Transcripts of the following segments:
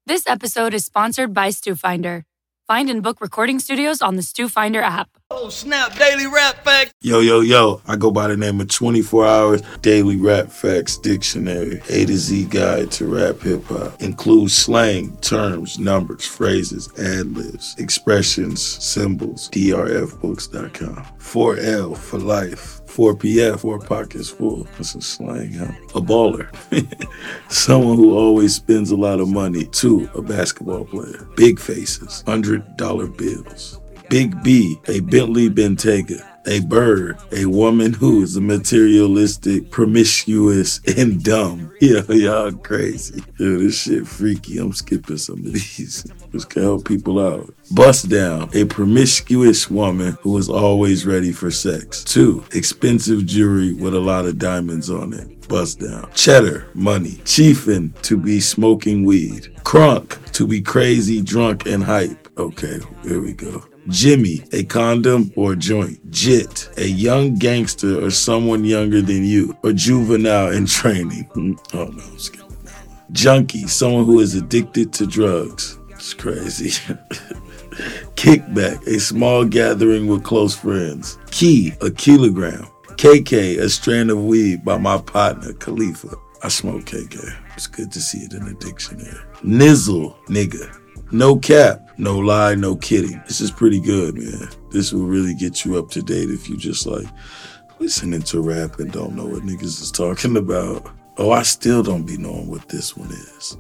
This episode is sponsored by Stu Finder. Find and book recording studios on the Stu Finder app. Oh, snap, Daily Rap Facts. Yo. I go by the name of 24 Hours Daily Rap Facts Dictionary. A to Z guide to rap hip-hop. Includes slang, terms, numbers, phrases, ad-libs, expressions, symbols. drfbooks.com. 4L for life. 4PF, 4 pockets full. That's some slang, huh? A baller. Someone who always spends a lot of money. 2, a basketball player. Big faces. $100 bills. Big B, a Bentley Bentayga. A bird, a woman who is a materialistic, promiscuous, and dumb. Y'all crazy. Yo, this shit freaky. I'm skipping some of these. Just can help people out. Bust down, a promiscuous woman who is always ready for sex. 2, expensive jewelry with a lot of diamonds on it. Bust down. Cheddar, money. Chiefin, to be smoking weed. Crunk, to be crazy, drunk, and hype. Okay, here we go. Jimmy, a condom or joint. Jit, a young gangster or someone younger than you, or juvenile in training. Oh no, I'm skipping that one. Junkie, someone who is addicted to drugs. It's crazy. Kickback, a small gathering with close friends. Key, a kilogram. KK, a strand of weed by my partner, Khalifa. I smoke KK. It's good to see it in the dictionary. Nizzle, nigga. No cap, no lie, no kidding. This is pretty good, man. This will really get you up to date if you just like listening to rap and don't know what niggas is talking about. Oh, I still don't be knowing what this one is.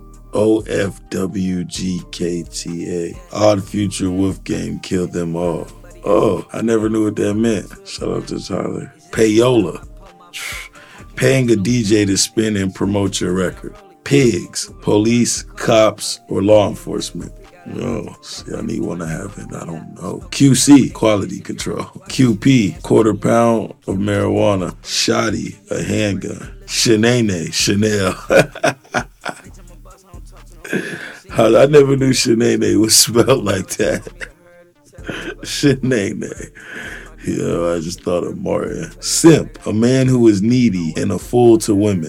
OFWGKTA. Odd Future Wolf Game Kill Them All. Oh, I never knew what that meant. Shout out to Tyler. Payola. Paying a DJ to spin and promote your record. Pigs, police, cops, or law enforcement. Oh, see, I need one to have it. I don't know. QC, quality control. QP, quarter pound of marijuana. Shotty, a handgun. Shanae, Chanel. I never knew Shanae was spelled like that. Shanae. Yo, I just thought of Martin. Simp, a man who is needy and a fool to women.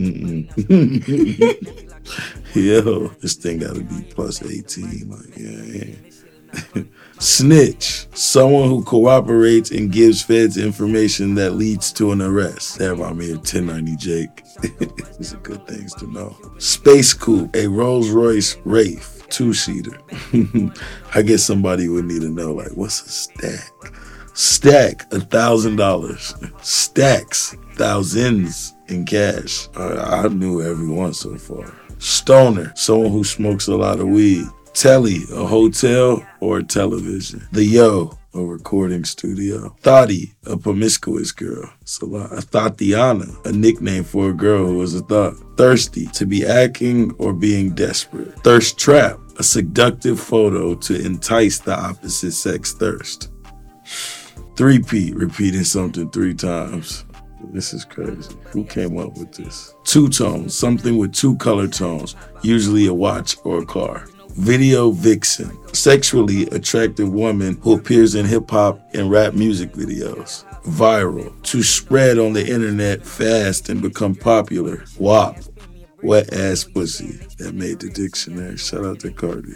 Yo, this thing gotta be plus 18. Like, yeah. Snitch, someone who cooperates and gives feds information that leads to an arrest. That remind me of 1090 Jake. These are good things to know. Space Coupe, a Rolls Royce Wraith 2-seater. I guess somebody would need to know, like, what's a stack? Stack, $1,000. Stacks, thousands in cash. I knew everyone so far. Stoner, someone who smokes a lot of weed. Telly, a hotel or a television. The Yo, a recording studio. Thotty, a promiscuous girl. It's a lot. Thotiana, a nickname for a girl who was a thought. Thirsty, to be acting or being desperate. Thirst trap, a seductive photo to entice the opposite sex thirst. 3P, repeating something 3 times. This is crazy. Who came up with this? 2-tone, something with 2 color tones, usually a watch or a car. Video vixen, sexually attractive woman who appears in hip-hop and rap music videos. Viral, to spread on the internet fast and become popular. WAP, wet ass pussy. That made the dictionary. Shout out to Cardi.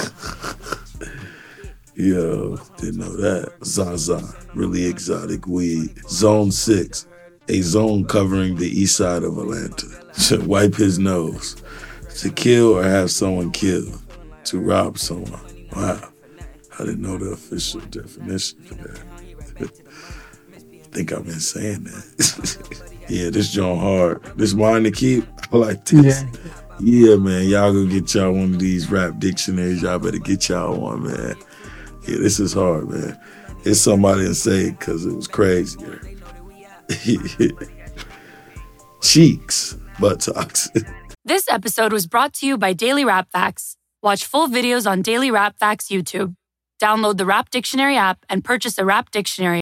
Yo, didn't know that. Zaza, really exotic weed. Zone 6, a zone covering the east side of Atlanta. To wipe his nose. To kill or have someone killed. To rob someone. Wow, I didn't know the official definition for that. I think I've been saying that. Yeah, this joint hard. This mine to keep. I like this. Yeah, man, y'all go get y'all one of these rap dictionaries. Y'all better get y'all one, man. Yeah, this is hard, man. It's somebody didn't say it because it was crazier. Cheeks, buttocks. This episode was brought to you by Daily Rap Facts. Watch full videos on Daily Rap Facts YouTube. Download the Rap Dictionary app and purchase a Rap Dictionary.